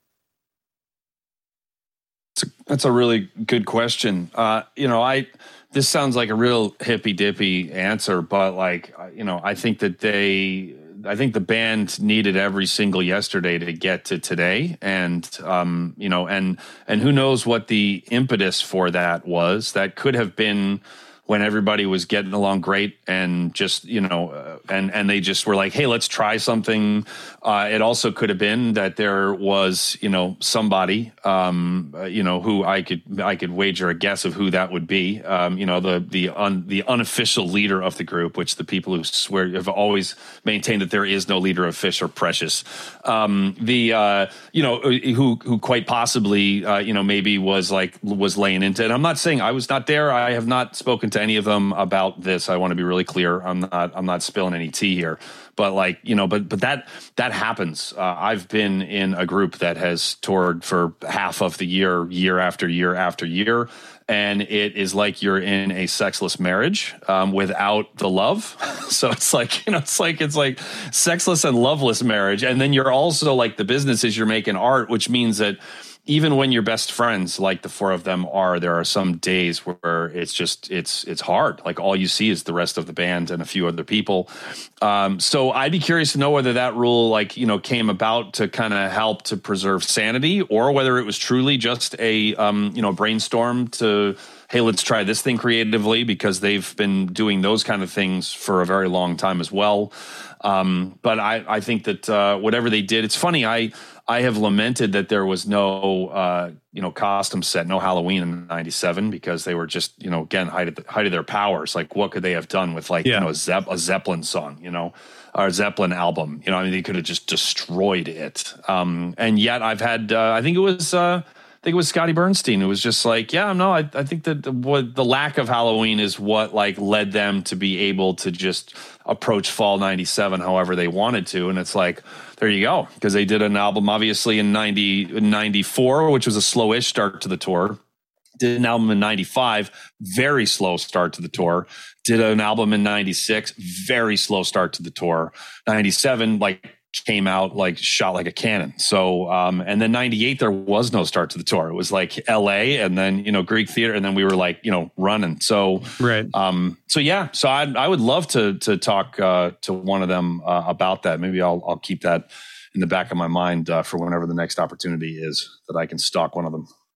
That's a really good question. Uh, you know, I this sounds like a real hippy dippy answer, but like, you know, I think that they, I think the band needed every single yesterday to get to today, and um, you know, and and who knows what the impetus for that was? That could have been when everybody was getting along great and just, you know, uh, and, and they just were like, hey, let's try something. Uh, it also could have been that there was, you know, somebody, um, uh, you know, who I could, I could wager a guess of who that would be. Um, you know, the, the, un, the unofficial leader of the group, which the people who swear have always maintained that there is no leader of Fish or Precious. Um, the, uh, you know, who, who quite possibly, uh, you know, maybe was like, was laying into it. I'm not saying I was not there. I have not spoken to any of them about this. I want to be really clear. I'm not, I'm not spilling any tea here, but like, you know, but, but that, that happens. Uh, I've been in a group that has toured for half of the year, year after year after year. And it is like you're in a sexless marriage um, without the love. So it's like, you know, it's like, it's like sexless and loveless marriage. And then you're also like, the business is you're making art, which means that even when you're best friends, like the four of them are, there are some days where it's just, it's, it's hard. Like all you see is the rest of the band and a few other people. Um, so I'd be curious to know whether that rule, like, you know, came about to kind of help to preserve sanity, or whether it was truly just a, um, you know, brainstorm to, hey, let's try this thing creatively, because they've been doing those kind of things for a very long time as well. Um, but I, I think that uh, whatever they did, it's funny. I, I have lamented that there was no, uh, you know, costume set, no Halloween in ninety-seven, because they were just, you know, again, height of, the, height of their powers. Like, what could they have done with, like, yeah. you know, a, Zepp, a Zeppelin song, you know, or a Zeppelin album? You know, I mean, they could have just destroyed it. Um, and yet I've had, uh, I think it was, uh, I think it was Scotty Bernstein who was just like, yeah, no, I, I think that the, what, the lack of Halloween is what like led them to be able to just approach Fall ninety-seven however they wanted to. And it's like, there you go. Because they did an album, obviously, in ninety, ninety-four, which was a slowish start to the tour. Did an album in ninety-five, very slow start to the tour. Did an album in ninety-six, very slow start to the tour. ninety-seven, like, came out like shot like a cannon. So, um, and then ninety-eight, there was no start to the tour. It was like L A and then, you know, Greek theater. And then we were like, you know, running. So, right. Um, so yeah, so I, I would love to, to talk, uh, to one of them, uh, about that. Maybe I'll, I'll keep that in the back of my mind, uh, for whenever the next opportunity is that I can stalk one of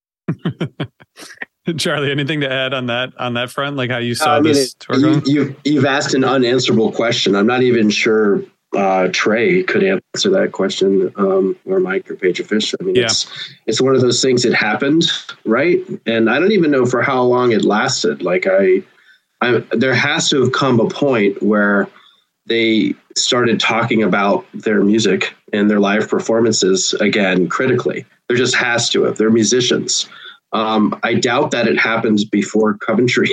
them. Charlie, anything to add on that, on that front? Like how you saw I mean, this it, tour going? You, you've, you've asked an unanswerable question. I'm not even sure Uh, Trey could answer that question, um, or Mike or Page of Fish. I mean, yeah. it's it's one of those things. It happened, right? And I don't even know for how long it lasted. Like I, I, there has to have come a point where they started talking about their music in their live performances again critically. There just has to have. They're musicians. Um, I doubt that it happened before Coventry,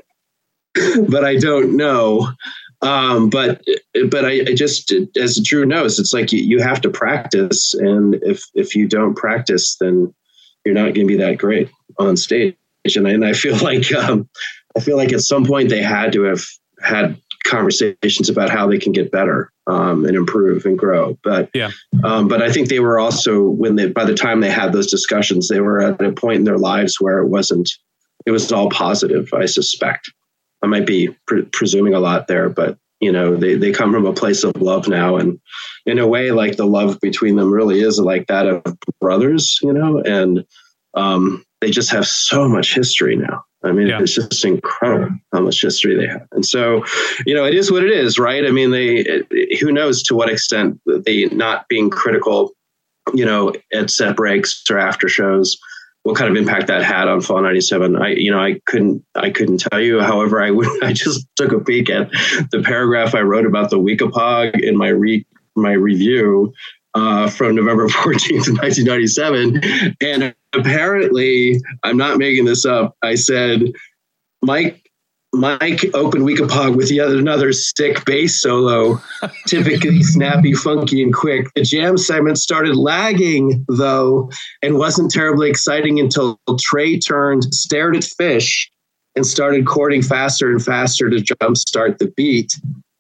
but I don't know. Um, but but I, I just, as Drew knows, it's like you, you have to practice. And if, if you don't practice, then you're not going to be that great on stage. And I, and I feel like um, I feel like at some point they had to have had conversations about how they can get better um, and improve and grow. But yeah, um, but I think they were also, when they, by the time they had those discussions, they were at a point in their lives where it wasn't, it was all positive, I suspect. I might be pre- presuming a lot there, but you know, they, they come from a place of love now. And in a way, like the love between them really is like that of brothers, you know, and um, they just have so much history now. I mean, yeah. It's just incredible how much history they have. And so, you know, it is what it is, right? I mean, they, it, it, who knows to what extent they not being critical, you know, at set breaks or after shows, what kind of impact that had on Fall ninety-seven. I, you know, I couldn't, I couldn't tell you. However, I would, I just took a peek at the paragraph I wrote about the Weekapaug in my re, my review uh, from November fourteenth, nineteen ninety-seven. And apparently, I'm not making this up. I said, Mike, Mike opened Weekapaug with yet another sick bass solo, typically snappy, funky, and quick. The jam segment started lagging, though, and wasn't terribly exciting until Trey turned, stared at Fish, and started chording faster and faster to jumpstart the beat.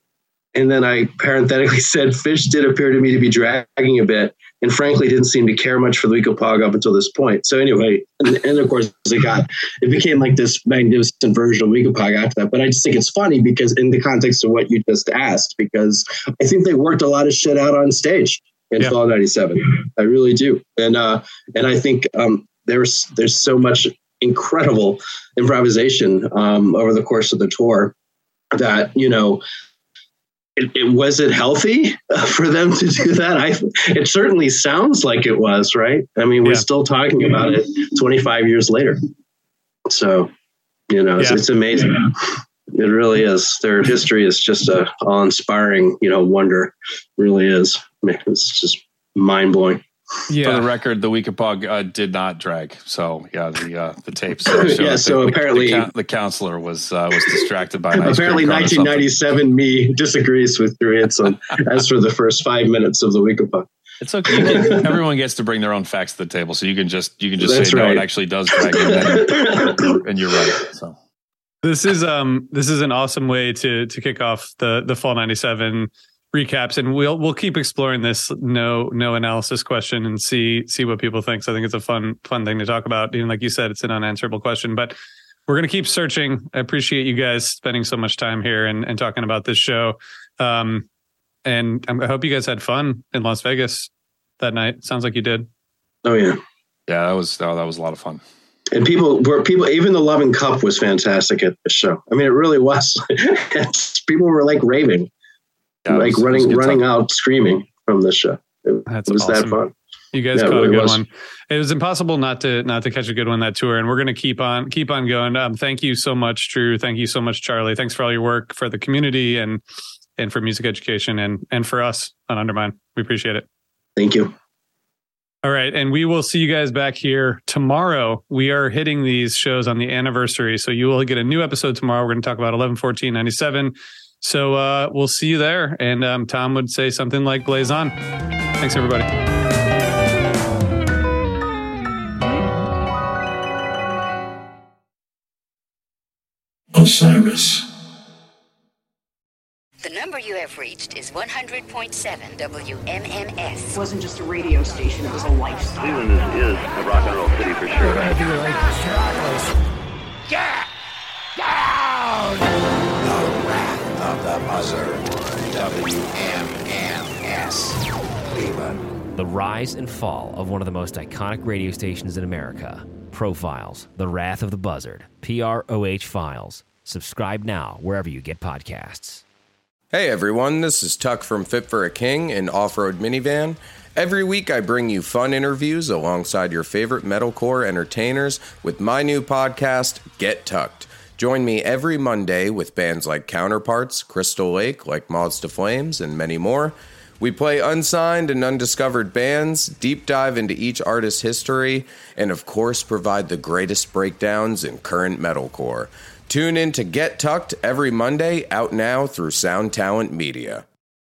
And then I parenthetically said, Fish did appear to me to be dragging a bit, and frankly didn't seem to care much for the Weekapaug up until this point. So anyway, and, and of course it got, it became like this magnificent version of Weekapaug after that. But I just think it's funny because in the context of what you just asked, because I think they worked a lot of shit out on stage in yeah. Fall ninety-seven. I really do. And, uh, and I think um, there's, there's so much incredible improvisation um, over the course of the tour that, you know, It, it was it healthy for them to do that? I it certainly sounds like it was, right? I mean, we're yeah. still talking about it twenty-five years later. So, you know, it's, yeah. it's amazing. It really is. Their history is just a awe-inspiring, you know, wonder. It really is. I mean, it's just mind blowing. Yeah. For the record, the Weekapaug uh, did not drag. So yeah, the uh, the tapes. Uh, yeah. So the, apparently, the, the counselor was uh, was distracted by an ice apparently nineteen ninety-seven. Me disagrees with Drew Hanson as for the first five minutes of the Weekapaug. It's okay. You can, everyone gets to bring their own facts to the table, so you can just you can just That's say right. no, it actually does drag, and, then, and you're right. So this is um this is an awesome way to to kick off the the Fall ninety-seven recaps, and we'll we'll keep exploring this no no analysis question and see see what people think. So I think it's a fun fun thing to talk about. And like you said, it's an unanswerable question, but we're going to keep searching. I appreciate you guys spending so much time here and, and talking about this show. Um, and I hope you guys had fun in Las Vegas that night. Sounds like you did. Oh yeah, yeah, that was oh, that was a lot of fun. And people were people. Even the Love and Cup was fantastic at the show. I mean, it really was. People were like raving. Yeah, like was, running, running out, screaming from the show. It, That's it was awesome. that fun. You guys yeah, caught really a good was. one. It was impossible not to not to catch a good one that tour, and we're going to keep on keep on going. Um, thank you so much, Drew. Thank you so much, Charlie. Thanks for all your work for the community and and for music education and and for us on Undermine. We appreciate it. Thank you. All right, and we will see you guys back here tomorrow. We are hitting these shows on the anniversary, so you will get a new episode tomorrow. We're going to talk about eleven fourteen ninety-seven. So uh, we'll see you there. And um, Tom would say something like blaze on. Thanks, everybody. Osiris. The number you have reached is one hundred point seven W M M S. It wasn't just a radio station, it was a lifestyle. Cleveland is, is a rock and roll city for sure. Get down! The Wrath of the Buzzard. W M M S. Cleveland. The rise and fall of one of the most iconic radio stations in America. Profiles, The Wrath of the Buzzard. P R O H Files. Subscribe now wherever you get podcasts. Hey everyone, this is Tuck from Fit for a King, an off-road minivan. Every week I bring you fun interviews alongside your favorite metalcore entertainers with my new podcast, Get Tucked. Join me every Monday with bands like Counterparts, Crystal Lake, like Moths to Flames, and many more. We play unsigned and undiscovered bands, deep dive into each artist's history, and of course provide the greatest breakdowns in current metalcore. Tune in to Get Tucked every Monday, out now through Sound Talent Media.